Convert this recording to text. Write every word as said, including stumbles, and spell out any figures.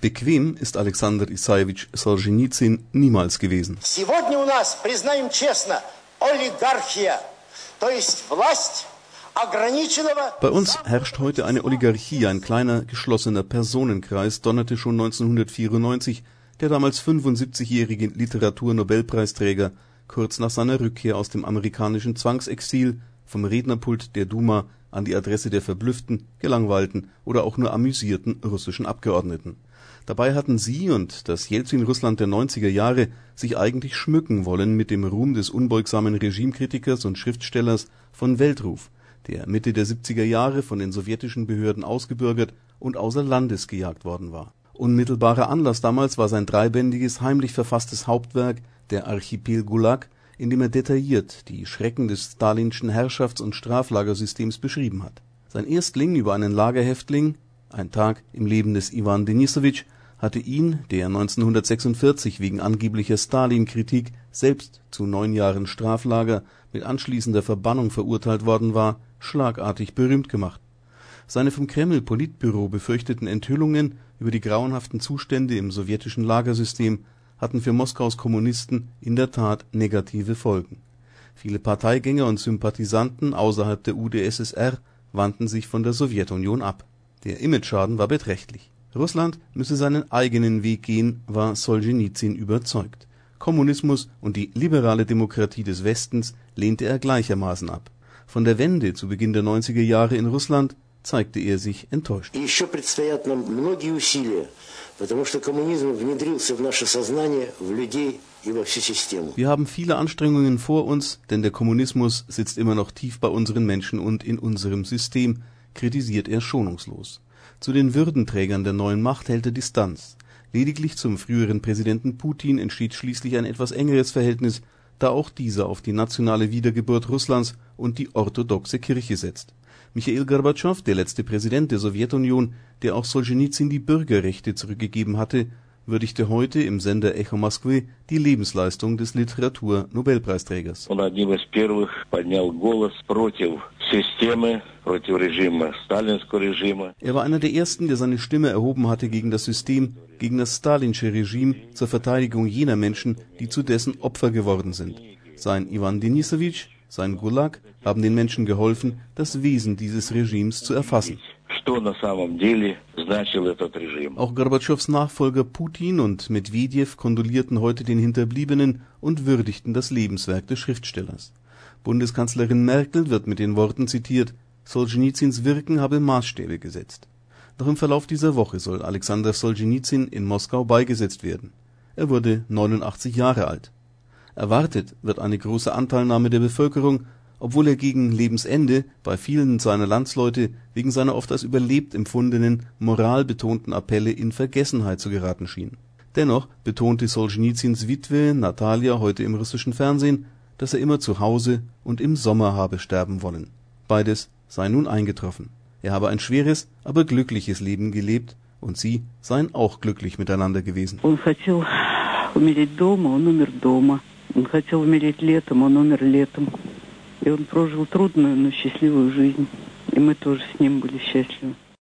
Bequem ist Alexander Isajewitsch Solschenizyn niemals gewesen. Сегодня у нас, признаем честно, олигархия, то есть власть ограниченного. Bei uns herrscht heute eine Oligarchie, ein kleiner, geschlossener Personenkreis, donnerte schon neunzehnhundertvierundneunzig der damals fünfundsiebzigjährige Literaturnobelpreisträger kurz nach seiner Rückkehr aus dem amerikanischen Zwangsexil vom Rednerpult der Duma an die Adresse der verblüfften, gelangweilten oder auch nur amüsierten russischen Abgeordneten. Dabei hatten sie und das Jelzin-Russland der neunziger Jahre sich eigentlich schmücken wollen mit dem Ruhm des unbeugsamen Regimekritikers und Schriftstellers von Weltruf, der Mitte der siebziger Jahre von den sowjetischen Behörden ausgebürgert und außer Landes gejagt worden war. Unmittelbarer Anlass damals war sein dreibändiges, heimlich verfasstes Hauptwerk Der Archipel Gulag, in dem er detailliert die Schrecken des stalinschen Herrschafts- und Straflagersystems beschrieben hat. Sein Erstling über einen Lagerhäftling, Ein Tag im Leben des Iwan Denisowitsch, hatte ihn, der neunzehnhundertsechsundvierzig wegen angeblicher Stalin-Kritik selbst zu neun Jahren Straflager mit anschließender Verbannung verurteilt worden war, schlagartig berühmt gemacht. Seine vom Kreml-Politbüro befürchteten Enthüllungen über die grauenhaften Zustände im sowjetischen Lagersystem hatten für Moskaus Kommunisten in der Tat negative Folgen. Viele Parteigänger und Sympathisanten außerhalb der U d S S R wandten sich von der Sowjetunion ab. Der Imageschaden war beträchtlich. Russland müsse seinen eigenen Weg gehen, war Solschenizyn überzeugt. Kommunismus und die liberale Demokratie des Westens lehnte er gleichermaßen ab. Von der Wende zu Beginn der neunziger Jahre in Russland zeigte er sich enttäuscht. Wir haben viele Anstrengungen vor uns, denn der Kommunismus sitzt immer noch tief bei unseren Menschen und in unserem System, kritisiert er schonungslos. Zu den Würdenträgern der neuen Macht hält er Distanz. Lediglich zum früheren Präsidenten Putin entsteht schließlich ein etwas engeres Verhältnis, da auch dieser auf die nationale Wiedergeburt Russlands und die orthodoxe Kirche setzt. Michail Gorbatschow, der letzte Präsident der Sowjetunion, der auch Solschenizyn die Bürgerrechte zurückgegeben hatte, würdigte heute im Sender Echo Moskwy die Lebensleistung des Literatur-Nobelpreisträgers. Er war einer der ersten, der seine Stimme erhoben hatte gegen das System, gegen das stalinsche Regime, zur Verteidigung jener Menschen, die zu dessen Opfer geworden sind. Sein Iwan Denisowitsch, sein Gulag haben den Menschen geholfen, das Wesen dieses Regimes zu erfassen. Auch Gorbatschows Nachfolger Putin und Medwedew kondolierten heute den Hinterbliebenen und würdigten das Lebenswerk des Schriftstellers. Bundeskanzlerin Merkel wird mit den Worten zitiert: Solschenizyns Wirken habe Maßstäbe gesetzt. Noch im Verlauf dieser Woche soll Alexander Solschenizyn in Moskau beigesetzt werden. Er wurde neunundachtzig Jahre alt. Erwartet wird eine große Anteilnahme der Bevölkerung, obwohl er gegen Lebensende bei vielen seiner Landsleute wegen seiner oft als überlebt empfundenen, moralbetonten Appelle in Vergessenheit zu geraten schien. Dennoch betonte Solschenizyns Witwe Natalia heute im russischen Fernsehen, dass er immer zu Hause und im Sommer habe sterben wollen. Beides sei nun eingetroffen. Er habe ein schweres, aber glückliches Leben gelebt und sie seien auch glücklich miteinander gewesen. Он хотел умереть летом, он умер летом. И он прожил трудную, но счастливую жизнь. И мы тоже с ним были счастливы.